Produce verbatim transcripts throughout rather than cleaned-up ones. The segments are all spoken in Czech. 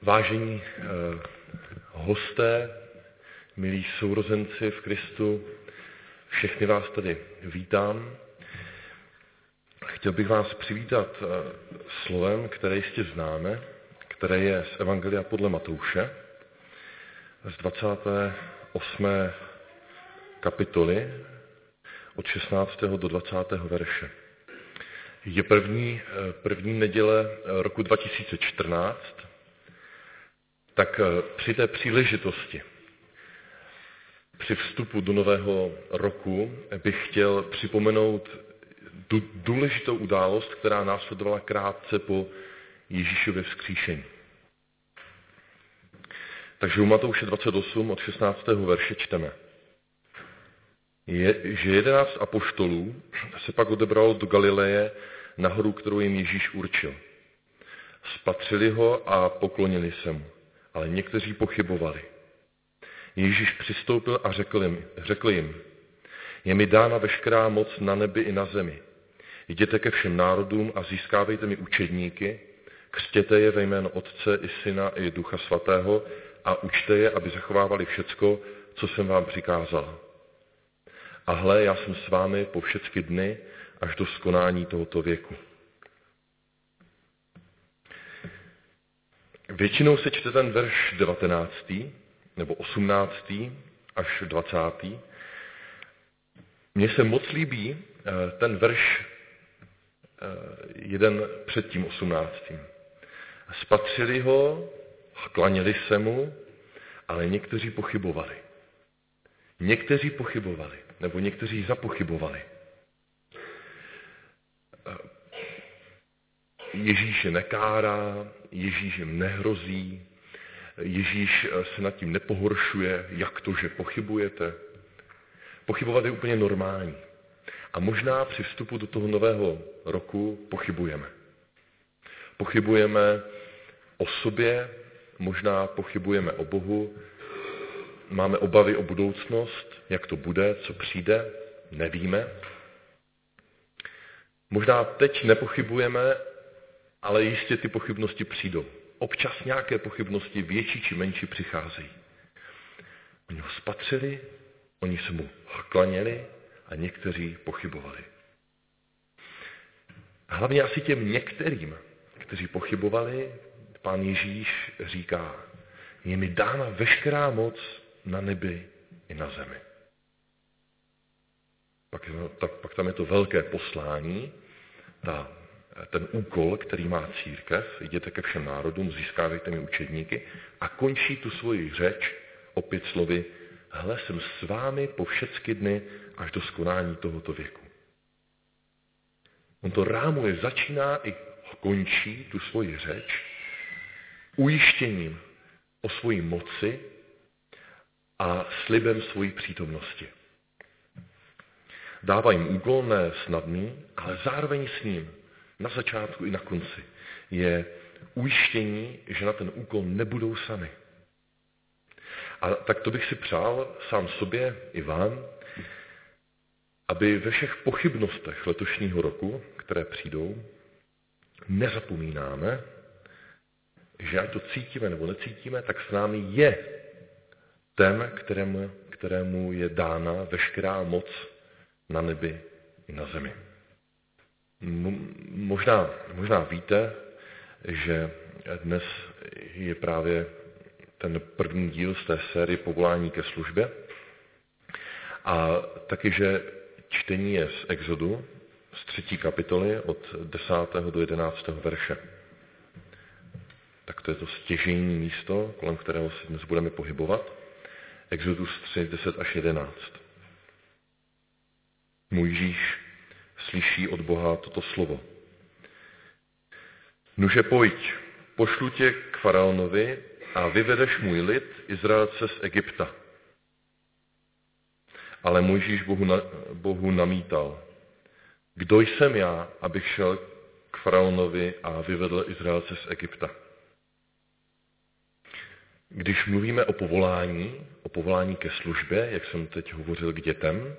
Vážení eh, hosté, milí sourozenci v Kristu, všechny vás tady vítám. Chtěl bych vás přivítat eh, slovem, které jistě známe, které je z Evangelia podle Matouše, z dvacáté osmé kapitoly, od šestnáctého do dvacátého verše. Je první, první neděle roku dva tisíce čtrnáct, tak při té příležitosti, při vstupu do nového roku, bych chtěl připomenout důležitou událost, která následovala krátce po Ježíšově vzkříšení. Takže u Matouše dvacet osm od šestnáctého verše čteme, je, že jedenáct apoštolů se pak odebralo do Galileje na horu, kterou jim Ježíš určil. Spatřili ho a poklonili se mu, ale někteří pochybovali. Ježíš přistoupil a řekl jim, řekl jim, je mi dána veškerá moc na nebi i na zemi. Jděte ke všem národům a získávejte mi učedníky, křtěte je ve jméno Otce i Syna i Ducha Svatého a učte je, aby zachovávali všecko, co jsem vám přikázal. A hle, já jsem s vámi po všechny dny až do skonání tohoto věku. Většinou se čte ten verš devatenáctý nebo osmnáctý až dvacátý. Mně se moc líbí ten verš jeden před tím osmnáctým. Spatřili ho, klaněli se mu, ale někteří pochybovali. Někteří pochybovali, nebo někteří zapochybovali. Ježíš je nekárá, Ježíš jim nehrozí, Ježíš se nad tím nepohoršuje, jak to, že pochybujete. Pochybovat je úplně normální. A možná při vstupu do toho nového roku pochybujeme. Pochybujeme o sobě, možná pochybujeme o Bohu, máme obavy o budoucnost, jak to bude, co přijde, nevíme. Možná teď nepochybujeme, ale jistě ty pochybnosti přijdou. Občas nějaké pochybnosti, větší či menší, přicházejí. Oni ho spatřili, oni se mu klaněli a někteří pochybovali. Hlavně asi těm některým, kteří pochybovali, pán Ježíš říká, je mi dána veškerá moc na nebi i na zemi. Pak, tak, pak tam je to velké poslání, ta, ten úkol, který má církev, jděte ke všem národům, získávejte mi učedníky a končí tu svoji řeč opět slovy, hle, jsem s vámi po všechny dny až do skonání tohoto věku. On to rámuje, začíná i končí tu svoji řeč ujištěním o svojí moci a slibem svojí přítomnosti. Dává jim úkol, ne snadný, ale zároveň s ním, na začátku i na konci, je ujištění, že na ten úkol nebudou sami. A tak to bych si přál sám sobě i vám, aby ve všech pochybnostech letošního roku, které přijdou, nezapomínáme, že ať to cítíme nebo necítíme, tak s námi je ten, kterému, kterému je dána veškerá moc na nebi i na zemi. Možná, možná víte, že dnes je právě ten první díl z té série Povolání ke službě a taky, že čtení je z Exodu, z třetí kapitoly od desátého do jedenáctého verše. Tak to je to stěžejní místo, kolem kterého se dnes budeme pohybovat. Exodus tři, deset až jedenáct. Mojžíš slyší od Boha toto slovo. Nuže pojď, pošlu tě k faraonovi a vyvedeš můj lid, Izraelce z Egypta. Ale Mojžíš Bohu, na, Bohu namítal. Kdo jsem já, abych šel k faraonovi a vyvedl Izraelce z Egypta? Když mluvíme o povolání, o povolání ke službě, jak jsem teď hovořil k dětem,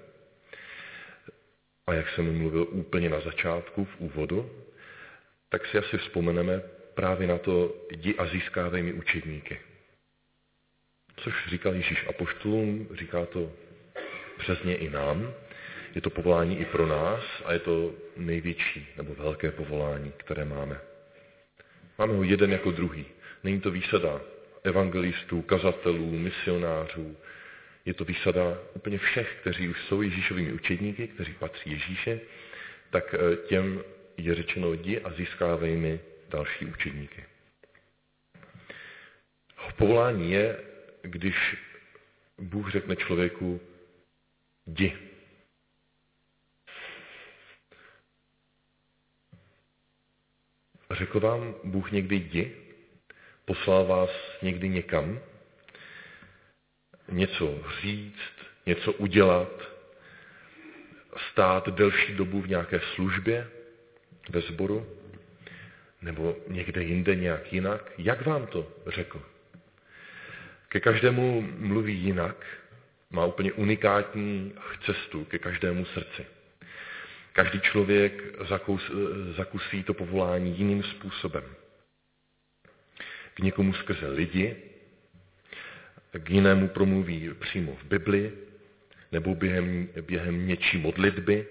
a jak jsem mluvil úplně na začátku, v úvodu, tak si asi vzpomeneme právě na to jdi a získávej mi učedníky. Což říkal Ježíš apoštolům, říká to přesně i nám. Je to povolání i pro nás a je to největší nebo velké povolání, které máme. Máme ho jeden jako druhý. Není to výsada evangelistů, kazatelů, misionářů. Je to výsada úplně všech, kteří už jsou Ježíšovými učedníky, kteří patří Ježíše, tak těm je řečeno jdi a získávej mi další učedníky. Povolání je, když Bůh řekne člověku jdi. Řekl vám Bůh někdy jdi? Poslal vás někdy někam? Něco říct, něco udělat, stát delší dobu v nějaké službě ve sboru? Nebo někde jinde nějak jinak? Jak vám to řekl? Ke každému mluví jinak, má úplně unikátní cestu ke každému srdci. Každý člověk zakus, zakusí to povolání jiným způsobem. K někomu skrze lidi, k jinému promluví přímo v Bibli, nebo během, během něčí modlitby,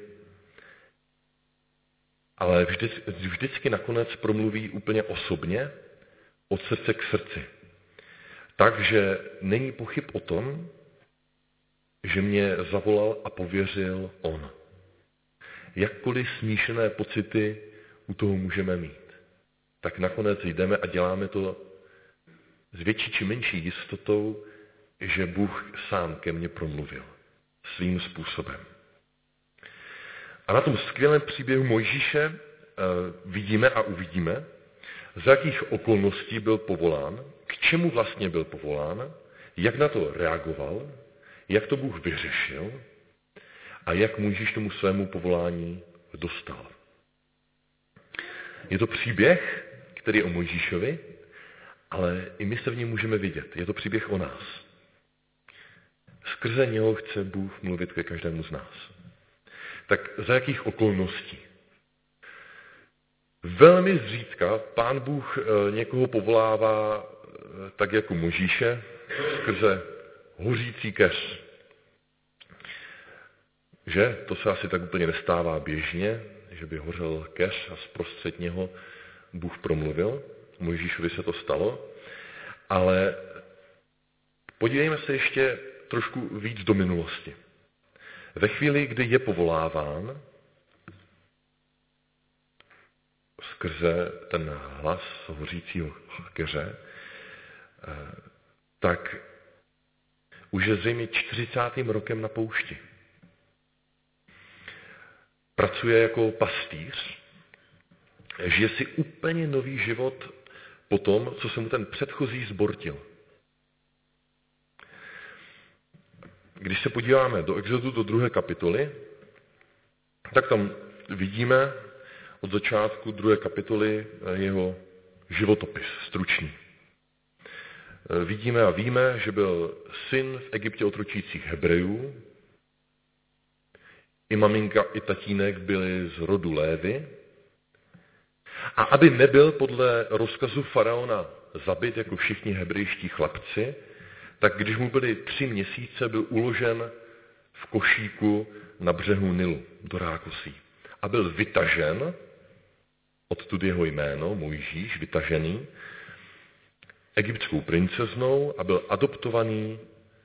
ale vždy, vždycky nakonec promluví úplně osobně, od srdce k srdci. Takže není pochyb o tom, že mě zavolal a pověřil on. Jakkoliv smíšené pocity u toho můžeme mít, tak nakonec jdeme a děláme to s větší či menší jistotou, že Bůh sám ke mně promluvil svým způsobem. A na tom skvělém příběhu Mojžíše vidíme a uvidíme, za jakých okolností byl povolán, k čemu vlastně byl povolán, jak na to reagoval, jak to Bůh vyřešil a jak Mojžíš tomu svému povolání dostal. Je to příběh, který je o Mojžíšovi, ale i my se v něm můžeme vidět. Je to příběh o nás. Skrze něho chce Bůh mluvit ke každému z nás. Tak za jakých okolností? Velmi zřídka Pán Bůh někoho povolává tak jako Mojžíše skrze hořící keř. Že? To se asi tak úplně nestává běžně, že by hořel keř a zprostřed něho Bůh promluvil. Mojžíšovi se to stalo, ale podívejme se ještě trošku víc do minulosti. Ve chvíli, kdy je povoláván skrze ten hlas hořícího keře, tak už je zřejmě čtyřicátým rokem na poušti. Pracuje jako pastýř, žije si úplně nový život po tom, co se mu ten předchozí zbortil. Když se podíváme do Exodu, do druhé kapitoly, tak tam vidíme od začátku druhé kapitoly jeho životopis, stručný. Vidíme a víme, že byl syn v Egyptě otročících Hebrejů, i maminka, i tatínek byli z rodu Lévy. A aby nebyl podle rozkazu faraona zabit jako všichni hebrejští chlapci, tak když mu byly tři měsíce, byl uložen v košíku na břehu Nilu do Rákosí. A byl vytažen, odtud jeho jméno, Mojžíš, vytažený, egyptskou princeznou a byl adoptovaný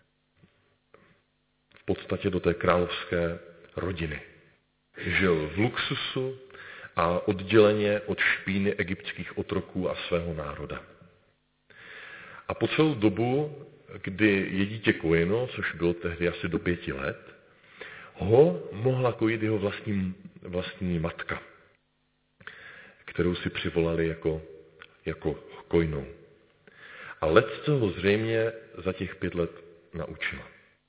v podstatě do té královské rodiny. Žil v luxusu a odděleně od špíny egyptských otroků a svého národa. A po celou dobu, kdy je dítě kojeno, což bylo tehdy asi do pěti let, ho mohla kojit jeho vlastní, vlastní matka, kterou si přivolali jako, jako kojnou. A letce ho zřejmě za těch pět let naučila.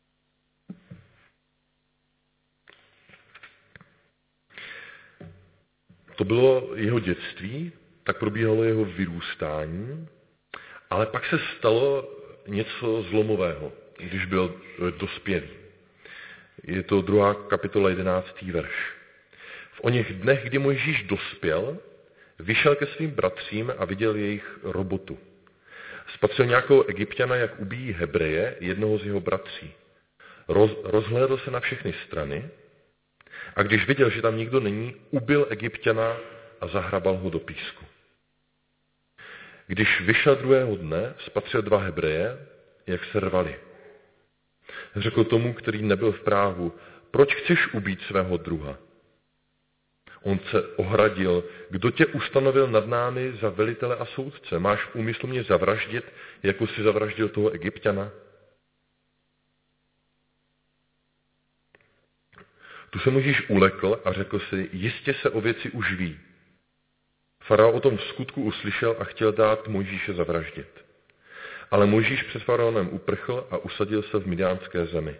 To bylo jeho dětství, tak probíhalo jeho vyrůstání, ale pak se stalo něco zlomového, když byl dospělý. Je to druhá kapitola jedenáctý verš. V oněch dnech, kdy Mojžíš dospěl, vyšel ke svým bratřím a viděl jejich robotu. Spatřil nějakého Egypťana, jak ubíjí Hebreje, jednoho z jeho bratří. Roz, rozhlédl se na všechny strany a když viděl, že tam nikdo není, ubil Egypťana a zahrabal ho do písku. Když vyšel druhého dne, spatřil dva Hebreje, jak se rvali. Řekl tomu, který nebyl v právu, proč chceš ubít svého druha? On se ohradil, kdo tě ustanovil nad námi za velitele a soudce? Máš v úmyslu mě zavraždit, jako si zavraždil toho Egypťana? Tu se Mojžíš ulekl a řekl si, jistě se o věci už ví. Faraon o tom v skutku uslyšel a chtěl dát Mojžíše zavraždit. Ale Mojžíš před faraonem uprchl a usadil se v Midiánské zemi.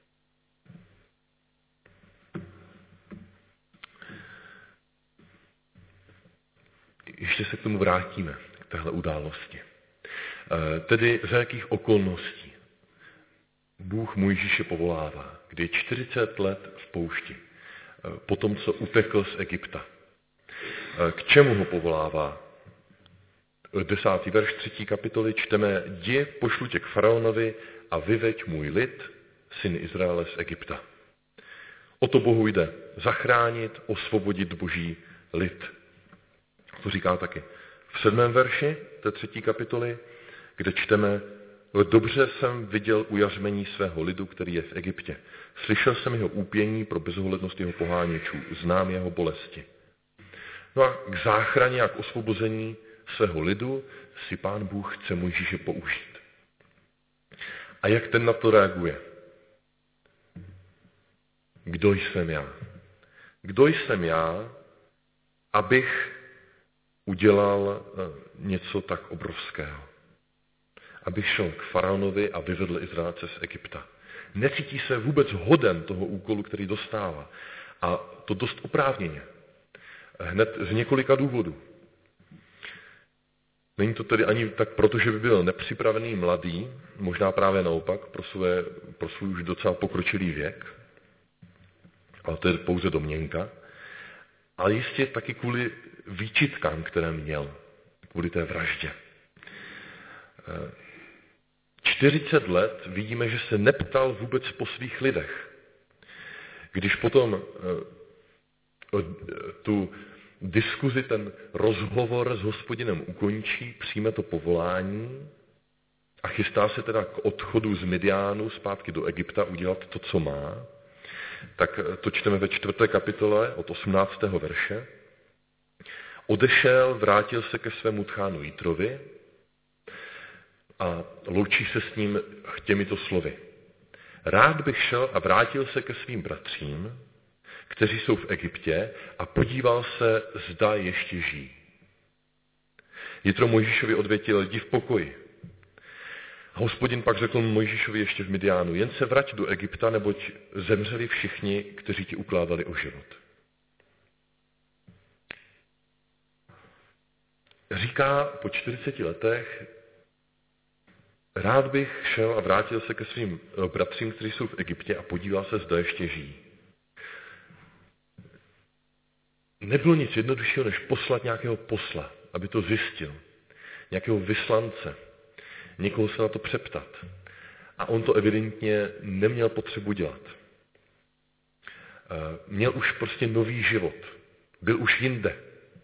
Ještě se k tomu vrátíme, k téhle události. Tedy za jakých okolností Bůh Mojžíše povolává, kdy je čtyřicet let v poušti, po tom, co utekl z Egypta. K čemu ho povolává? Desátý verš třetí kapitoly čteme, jdi, pošlu tě k faraonovi a vyveď můj lid, syn Izraele z Egypta. O to Bohu jde, zachránit, osvobodit boží lid. To říká taky v sedmém verši té třetí kapitoly, kde čteme, dobře jsem viděl ujařmení svého lidu, který je v Egyptě. Slyšel jsem jeho úpění pro bezohlednost jeho poháněčů, znám jeho bolesti. No a k záchraně a k osvobození svého lidu si Pán Bůh chce Mojžíše použít. A jak ten na to reaguje? Kdo jsem já? Kdo jsem já, abych udělal něco tak obrovského? Abych šel k faraonovi a vyvedl Izraelce z Egypta. Necítí se vůbec hoden toho úkolu, který dostává. A to dost oprávněně. Hned z několika důvodů. Není to tedy ani tak proto, že by byl nepřipravený mladý, možná právě naopak, pro, své, pro svůj už docela pokročilý věk, ale to je pouze domněnka, ale jistě taky kvůli výčitkám, které měl, kvůli té vraždě. čtyřicet let vidíme, že se neptal vůbec po svých lidech. Když potom tu diskuzi, ten rozhovor s Hospodinem ukončí, přijme to povolání a chystá se teda k odchodu z Midiánu zpátky do Egypta udělat to, co má, tak to čteme ve čtvrté kapitole od osmnáctého verše. Odešel, vrátil se ke svému tchánu Jitrovi a loučí se s ním těmito slovy. Rád bych šel a vrátil se ke svým bratřím, kteří jsou v Egyptě, a podíval se, zda ještě žijí. Jitro Mojžíšovi odvětil, jdi v pokoji. A Hospodin pak řekl Mojžíšovi ještě v Midiánu, jen se vrať do Egypta, neboť zemřeli všichni, kteří ti ukládali o život. Říká po čtyřiceti letech, rád bych šel a vrátil se ke svým bratřím, kteří jsou v Egyptě, a podíval se, zda ještě žijí. Nebylo nic jednoduššího, než poslat nějakého posla, aby to zjistil. Nějakého vyslance. Někoho se na to přeptat. A on to evidentně neměl potřebu dělat. Měl už prostě nový život. Byl už jinde.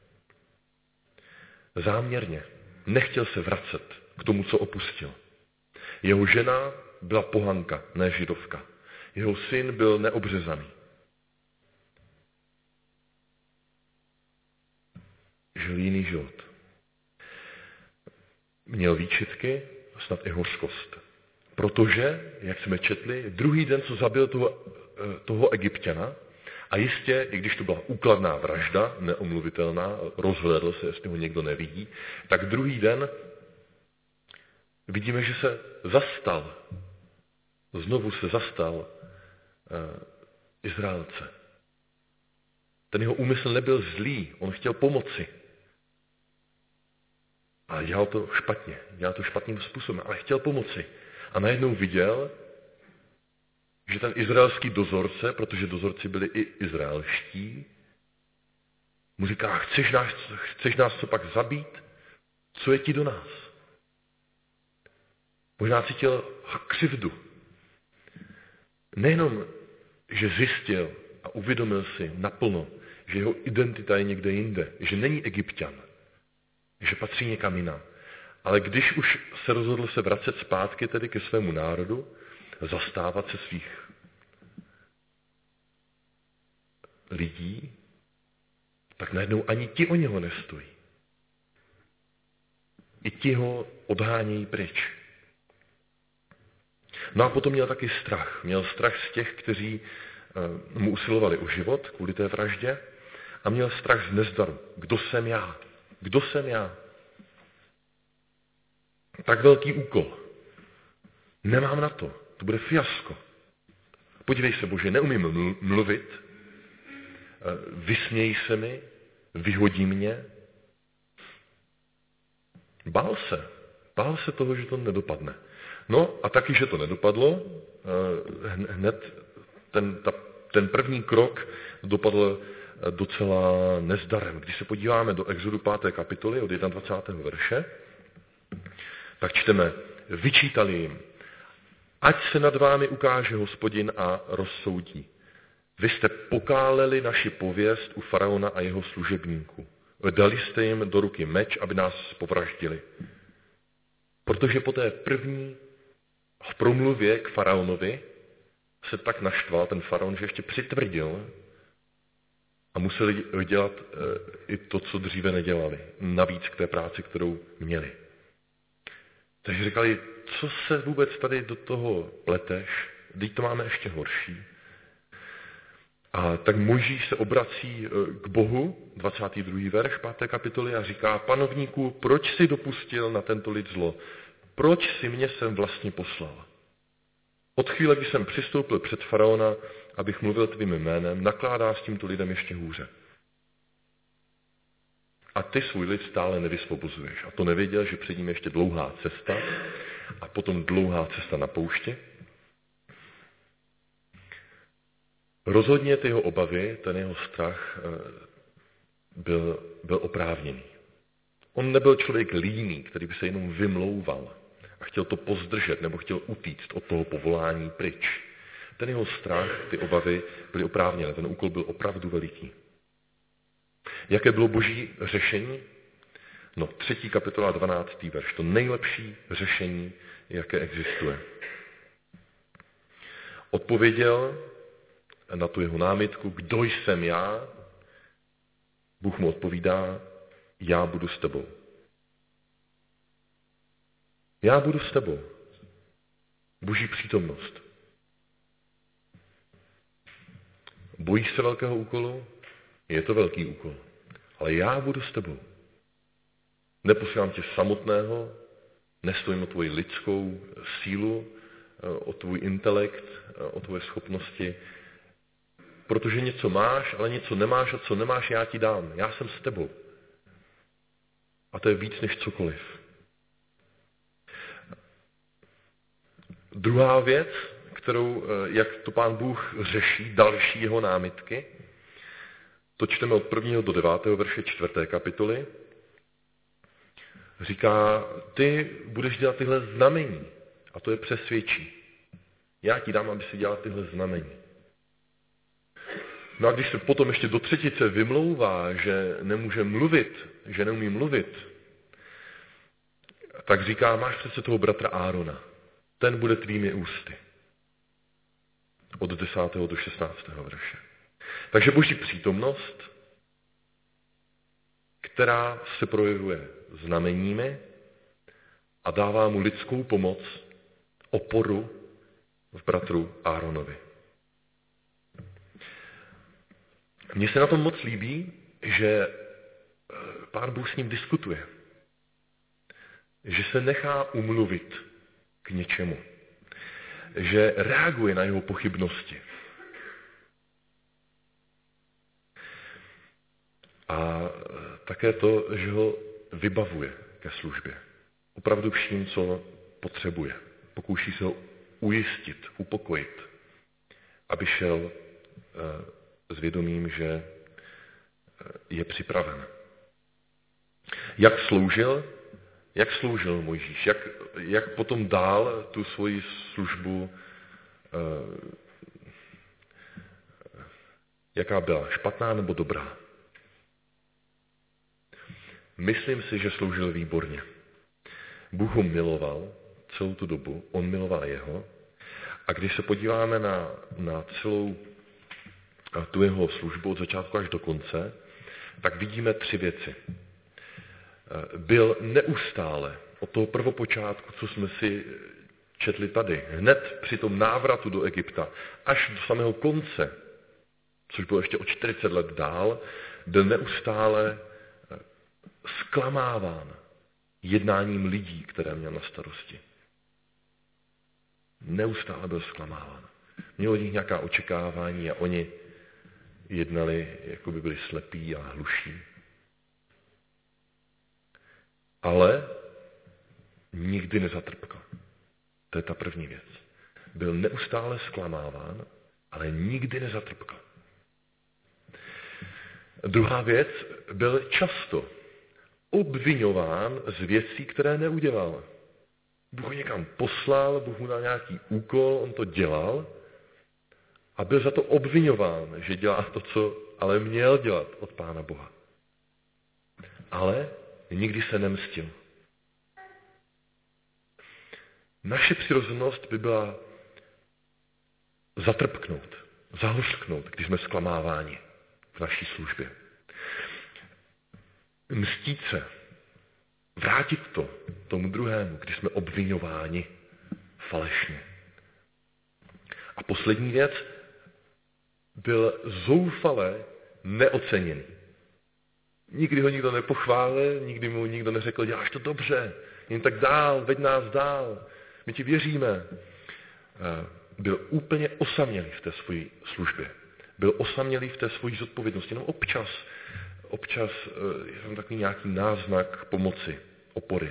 Záměrně. Nechtěl se vracet k tomu, co opustil. Jeho žena byla pohanka, ne židovka. Jeho syn byl neobřezaný. Žil jiný život. Měl výčitky, snad i hořkost. Protože, jak jsme četli, druhý den, co zabil toho, toho Egypťana, a jistě, i když to byla úkladná vražda, neomluvitelná, rozhlédl se, jestli ho někdo nevidí, tak druhý den vidíme, že se zastal, znovu se zastal uh, Izraelce. Ten jeho úmysl nebyl zlý, on chtěl pomoci. Ale dělal to špatně, dělal to špatným způsobem, ale chtěl pomoci. A najednou viděl, že ten izraelský dozorce, protože dozorci byli i izraelští, mu říká, chceš nás, chceš nás co pak zabít? Co je ti do nás? Možná cítil křivdu. Nejenom, že zjistil a uvědomil si naplno, že jeho identita je někde jinde, že není Egypťan, že patří někam jinam. Ale když už se rozhodl se vracet zpátky tedy ke svému národu, zastávat se svých lidí, tak najednou ani ti o něho nestojí. I ti ho odhánějí pryč. No a potom měl taky strach. Měl strach z těch, kteří mu usilovali o život kvůli té vraždě a měl strach z nezdaru. Kdo jsem já? Kdo jsem já? Tak velký úkol. Nemám na to. To bude fiasko. Podívej se, Bože, neumím mluvit, vysměj se mi, vyhodí mě. Bál se. Bál se toho, že to nedopadne. No a taky, že to nedopadlo, hned ten, ta, ten první krok dopadl docela nezdarem. Když se podíváme do Exodu páté kapitoly od dvacátého prvního verše, tak čteme, vyčítali jim, ať se nad vámi ukáže Hospodin a rozsoudí. Vy jste pokáleli naši pověst u faraona a jeho služebníků. Dali jste jim do ruky meč, aby nás povraždili. Protože po té první v promluvě k faraonovi se tak naštval ten faraon, že ještě přitvrdil a museli dělat i to, co dříve nedělali. Navíc k té práci, kterou měli. Takže říkali, co se vůbec tady do toho pleteš, teď to máme ještě horší. A tak Mojžíš se obrací k Bohu, dvacátý druhý verš páté kapitoly, a říká, panovníku, proč jsi dopustil na tento lid zlo? Proč jsi mě sem vlastně poslal? Od chvíle, kdy jsem přistoupil před faraona, abych mluvil tvým jménem, nakládá s tímto lidem ještě hůře. A ty svůj lid stále nevysvobozuješ. A to nevěděl, že před ním ještě dlouhá cesta a potom dlouhá cesta na poušti. Rozhodně ty jeho obavy, ten jeho strach byl, byl oprávněný. On nebyl člověk líný, který by se jenom vymlouval a chtěl to pozdržet nebo chtěl utíct od toho povolání pryč. Ten jeho strach, ty obavy byly oprávněné, ten úkol byl opravdu veliký. Jaké bylo boží řešení? No, třetí kapitola, dvanáctý verš. To nejlepší řešení, jaké existuje. Odpověděl na tu jeho námitku, kdo jsem já? Bůh mu odpovídá, já budu s tebou. Já budu s tebou. Boží přítomnost. Bojíš se velkého úkolu? Je to velký úkol. Ale já budu s tebou. Neposílám tě samotného, nestojím o tvoji lidskou sílu, o tvůj intelekt, o tvoje schopnosti, protože něco máš, ale něco nemáš a co nemáš, já ti dám. Já jsem s tebou. A to je víc než cokoliv. Druhá věc, kterou, jak to Pán Bůh řeší, další jeho námitky, to čteme od prvního do devátého verše čtvrté kapitoly. Říká, ty budeš dělat tyhle znamení a to je přesvědčí. Já ti dám, aby si dělal tyhle znamení. No a když se potom ještě do třetice vymlouvá, že nemůže mluvit, že neumí mluvit, tak říká, máš přece toho bratra Árona. Ten bude tvými ústy. Od desátého do šestnáctého verše. Takže boží přítomnost, která se projevuje znameními a dává mu lidskou pomoc, oporu v bratru Áronovi. Mně se na tom moc líbí, že Pán Bůh s ním diskutuje. Že se nechá umluvit k něčemu. Že reaguje na jeho pochybnosti. A také to, že ho vybavuje ke službě. Opravdu vším, co potřebuje. Pokouší se ho ujistit, upokojit, aby šel s vědomím, že je připraven. Jak sloužil? Jak sloužil Mojžíš? Jak, jak potom dál tu svoji službu, jaká byla? Špatná nebo dobrá? Myslím si, že sloužil výborně. Bůh ho miloval celou tu dobu, on miloval jeho. A když se podíváme na, na celou tu jeho službu od začátku až do konce, tak vidíme tři věci. Byl neustále od toho prvopočátku, co jsme si četli tady, hned při tom návratu do Egypta, až do samého konce, což bylo ještě o čtyřicet let dál, byl neustále zklamáván jednáním lidí, které měl na starosti. Neustále byl zklamáván. Měl od nich nějaká očekávání a oni jednali, jako by byli slepí a hluší. Ale nikdy nezatrpkal. To je ta první věc. Byl neustále zklamáván, ale nikdy nezatrpkal. Druhá věc, byl často obviňován z věcí, které neudělal. Bůh ho někam poslal, Bůh mu dal nějaký úkol, on to dělal a byl za to obviňován, že dělá to, co ale měl dělat od Pána Boha. Ale nikdy se nemstil. Naše přirozenost by byla zatrpknout, zahořknout, když jsme zklamáváni v naší službě. Mstít se, vrátit to tomu druhému, když jsme obviňováni falešně. A poslední věc, byl zoufale neoceněný. Nikdy ho nikdo nepochválil, nikdy mu nikdo neřekl, děláš to dobře, jen tak dál, veď nás dál, my ti věříme. Byl úplně osamělý v té své službě. Byl osamělý v té své zodpovědnosti. Jenom občas, občas je tam takový nějaký náznak pomoci, opory.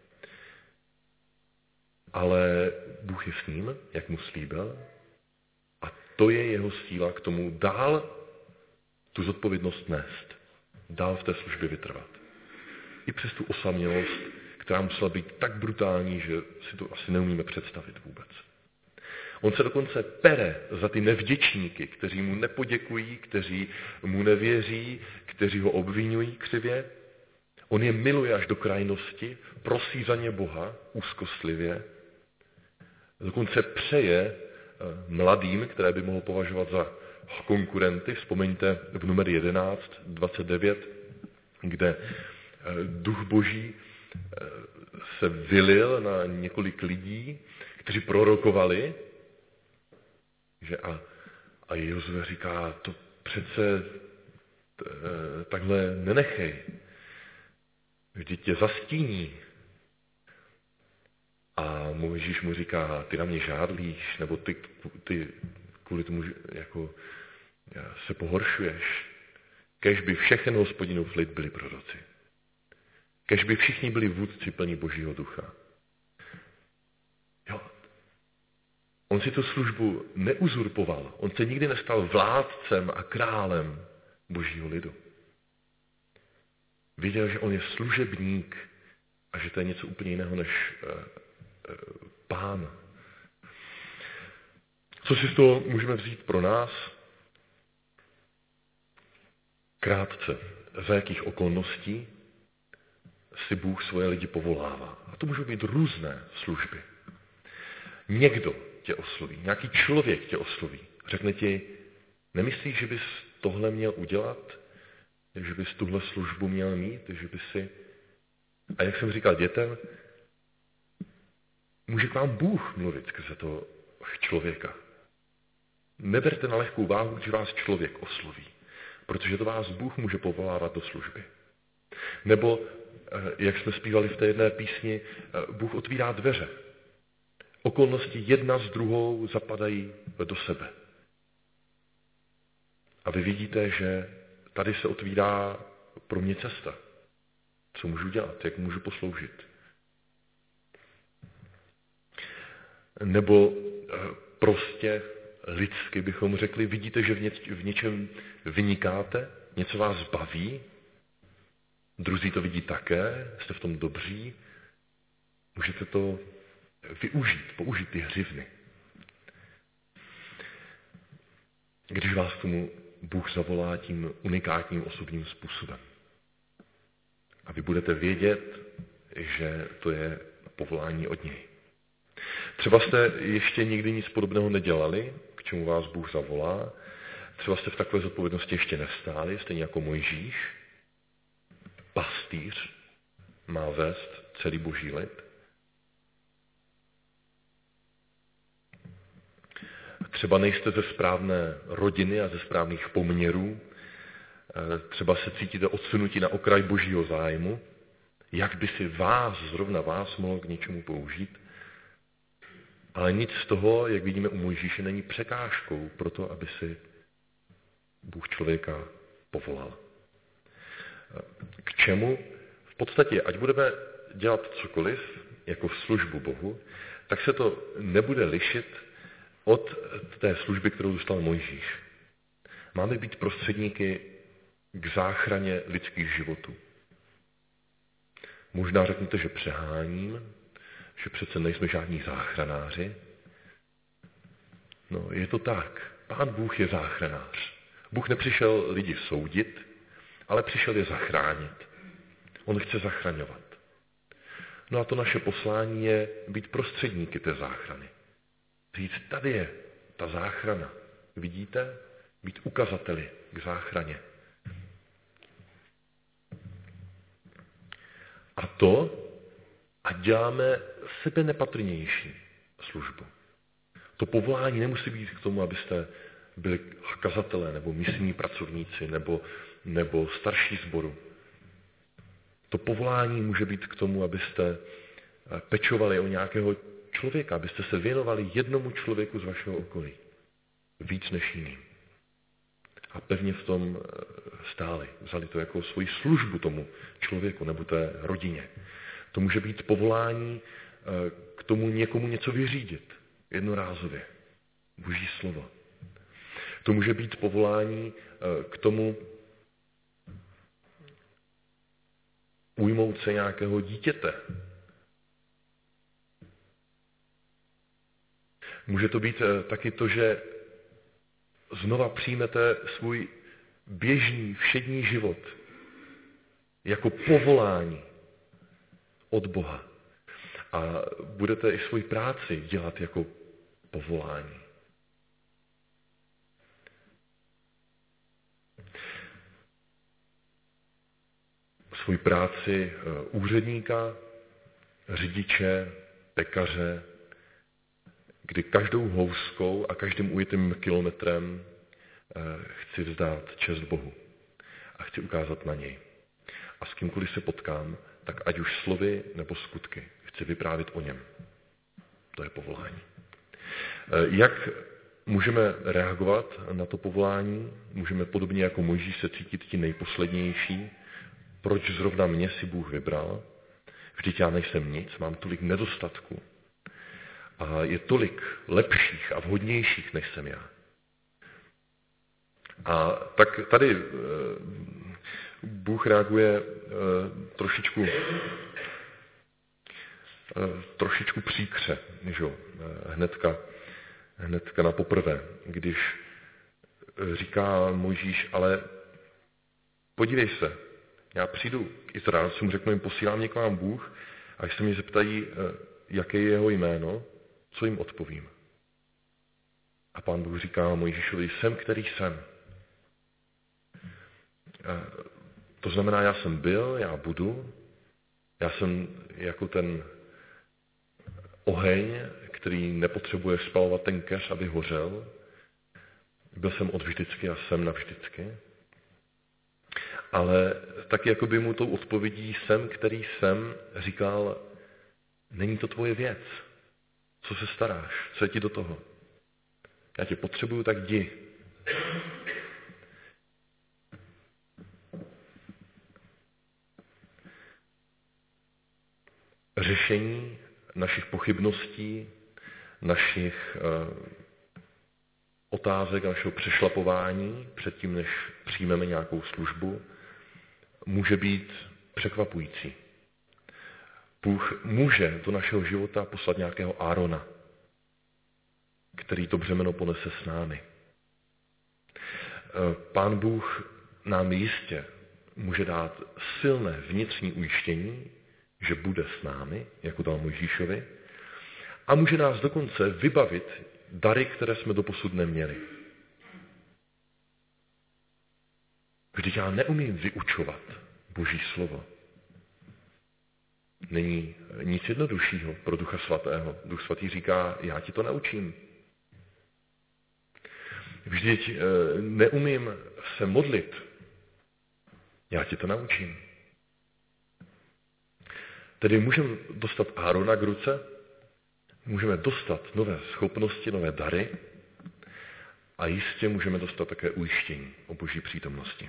Ale Bůh je s ním, jak mu slíbil, a to je jeho síla k tomu dál tu zodpovědnost nést. Dál v té službě vytrvat. I přes tu osamělost, která musela být tak brutální, že si to asi neumíme představit vůbec. On se dokonce pere za ty nevděčníky, kteří mu nepoděkují, kteří mu nevěří, kteří ho obvinují křivě. On je miluje až do krajnosti, prosí za ně Boha úzkostlivě. Dokonce přeje mladým, které by mohl považovat za konkurenty. Vzpomeňte v numer jedenáct, dvacet devět, kde duch Boží se vylil na několik lidí, kteří prorokovali, že a, a Jozue říká, to přece t, takhle nenechej. Vždyť tě zastíní. A Mojžíš mu říká, ty na mě žádlíš, nebo ty, ty kvůli tomu jako, se pohoršuješ. Kéž by všechen Hospodinův lid byli proroci. Kéž by všichni byli vůdci plní Božího ducha. Jo. On si tu službu neuzurpoval. On se nikdy nestal vládcem a králem Božího lidu. Viděl, že on je služebník a že to je něco úplně jiného než uh, uh, pán. Co si z toho můžeme vzít pro nás? Krátce, za jakých okolností si Bůh svoje lidi povolává. A to můžou být různé služby. Někdo tě osloví, nějaký člověk tě osloví. Řekne ti, nemyslíš, že bys tohle měl udělat? Že bys tuhle službu měl mít? Že bys si... A jak jsem říkal dětem, může k vám Bůh mluvit skrze toho člověka. Neberte na lehkou váhu, když vás člověk osloví, protože to vás Bůh může povolávat do služby. Nebo, jak jsme zpívali v té jedné písni, Bůh otvírá dveře. Okolnosti jedna s druhou zapadají do sebe. A vy vidíte, že tady se otvírá pro mě cesta. Co můžu dělat, jak můžu posloužit. Nebo prostě lidsky bychom řekli, vidíte, že v, něč, v něčem vynikáte, něco vás baví, druzí to vidí také, jste v tom dobří, můžete to využít, použít ty hřivny. Když vás k tomu Bůh zavolá tím unikátním osobním způsobem. A vy budete vědět, že to je povolání od něj. Třeba jste ještě nikdy nic podobného nedělali, k čemu vás Bůh zavolá. Třeba jste v takové zodpovědnosti ještě nestáli, stejně jako Mojžíš. Pastýř má vést celý boží lid. Třeba nejste ze správné rodiny a ze správných poměrů. Třeba se cítíte odsunutí na okraj božího zájmu. Jak by si vás, zrovna vás, mohl k něčemu použít? Ale nic z toho, jak vidíme u Mojžíše, není překážkou pro to, aby si Bůh člověka povolal. K čemu? V podstatě, ať budeme dělat cokoliv jako službu Bohu, tak se to nebude lišit od té služby, kterou dostal Mojžíš. Máme být prostředníky k záchraně lidských životů. Možná řeknete, že přeháním, že přece nejsme žádní záchranáři. No, je to tak. Pán Bůh je záchranář. Bůh nepřišel lidi soudit, ale přišel je zachránit. On chce zachraňovat. No a to naše poslání je být prostředníky té záchrany. Říct, tady je ta záchrana. Vidíte? Být ukazateli k záchraně. A to, ať děláme sebe nepatrnější službu. To povolání nemusí být k tomu, abyste byli kazatelé nebo misijní pracovníci nebo, nebo starší sboru. To povolání může být k tomu, abyste pečovali o nějakého člověka, abyste se věnovali jednomu člověku z vašeho okolí. Víc než jiným. A pevně v tom stáli. Vzali to jako svoji službu tomu člověku nebo té rodině. To může být povolání k tomu někomu něco vyřídit. Jednorázově. Boží slovo. To může být povolání k tomu ujmout se nějakého dítěte. Může to být taky to, že znova přijmete svůj běžný, všední život jako povolání od Boha. A budete i svoji práci dělat jako povolání. Svoji práci úředníka, řidiče, pekaře, kdy každou houskou a každým ujetým kilometrem chci vzdát čest Bohu a chci ukázat na něj. A s kýmkoliv se potkám, tak ať už slovy nebo skutky, chci vyprávět o něm. To je povolání. Jak můžeme reagovat na to povolání? Můžeme podobně jako Mojžíš se cítit ti nejposlednější. Proč zrovna mě si Bůh vybral? Vždyť já nejsem nic, mám tolik nedostatků. A je tolik lepších a vhodnějších, než jsem já. A tak tady Bůh reaguje trošičku, trošičku příkře, že? Hnedka, hnedka na poprvé, když říká Mojžíš, ale podívej se, já přijdu k Izraelcům, řeknu jim, posílám mě k vám Bůh, a když se mě zeptají, jaké je jeho jméno, co jim odpovím? A Pán Bůh říká Mojžíšovi, jsem, který jsem. To znamená, já jsem byl, já budu, já jsem jako ten oheň, který nepotřebuje spalovat ten keř, aby hořel. Byl jsem od vždycky a jsem navždycky. Ale taky jako by mu tou odpovědí jsem, který jsem, říkal, není to tvoje věc. Co se staráš? Co je ti do toho? Já tě potřebuju, tak jdi. Řešení našich pochybností, našich uh, otázek a našeho přešlapování předtím, než přijmeme nějakou službu, může být překvapující. Bůh může do našeho života poslat nějakého Árona, který to břemeno ponese s námi. Pán Bůh nám jistě může dát silné vnitřní ujištění, že bude s námi, jako dal Mojžíšovi, a může nás dokonce vybavit dary, které jsme doposud neměli. Vždyť já neumím vyučovat Boží slovo. Není nic jednoduššího pro Ducha Svatého. Duch Svatý říká, já ti to naučím. Vždyť neumím se modlit. Já ti to naučím. Tedy můžeme dostat Árona k ruce, můžeme dostat nové schopnosti, nové dary a jistě můžeme dostat také ujištění o Boží přítomnosti.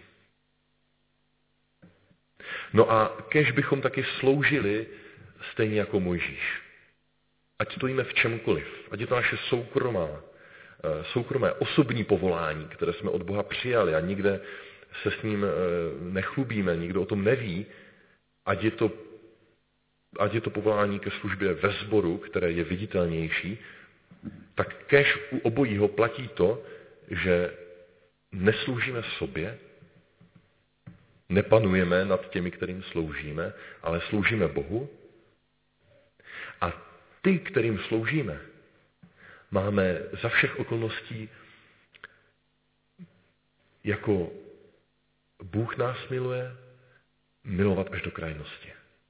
No a kéž bychom taky sloužili stejně jako Mojžíš. Ať stojíme v čemkoliv, ať je to naše soukromá, soukromé osobní povolání, které jsme od Boha přijali a nikde se s ním nechlubíme, nikdo o tom neví, ať je to, ať je to povolání ke službě ve sboru, které je viditelnější, tak kéž u obojího platí to, že nesloužíme sobě, nepanujeme nad těmi, kterým sloužíme, ale sloužíme Bohu a ty, kterým sloužíme, máme za všech okolností jako Bůh nás miluje, milovat až do krajnosti.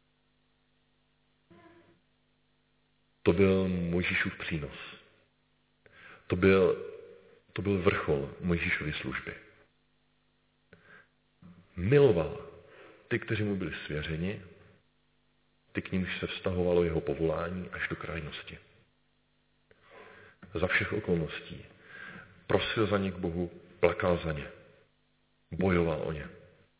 To byl Mojžíšův přínos. To byl, to byl vrchol Mojžíšovy služby. Miloval ty, kteří mu byli svěřeni, ty, k nímž se vztahovalo jeho povolání až do krajnosti. Za všech okolností. Prosil za ně k Bohu, plakal za ně. Bojoval o ně.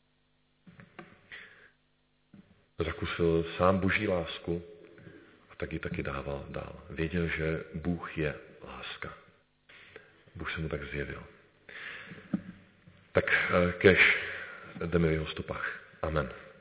Zakusil sám Boží lásku a tak ji taky dával dál. Věděl, že Bůh je láska. Bůh se mu tak zjevil. Tak kéž jdeme v jeho stopách. Amen.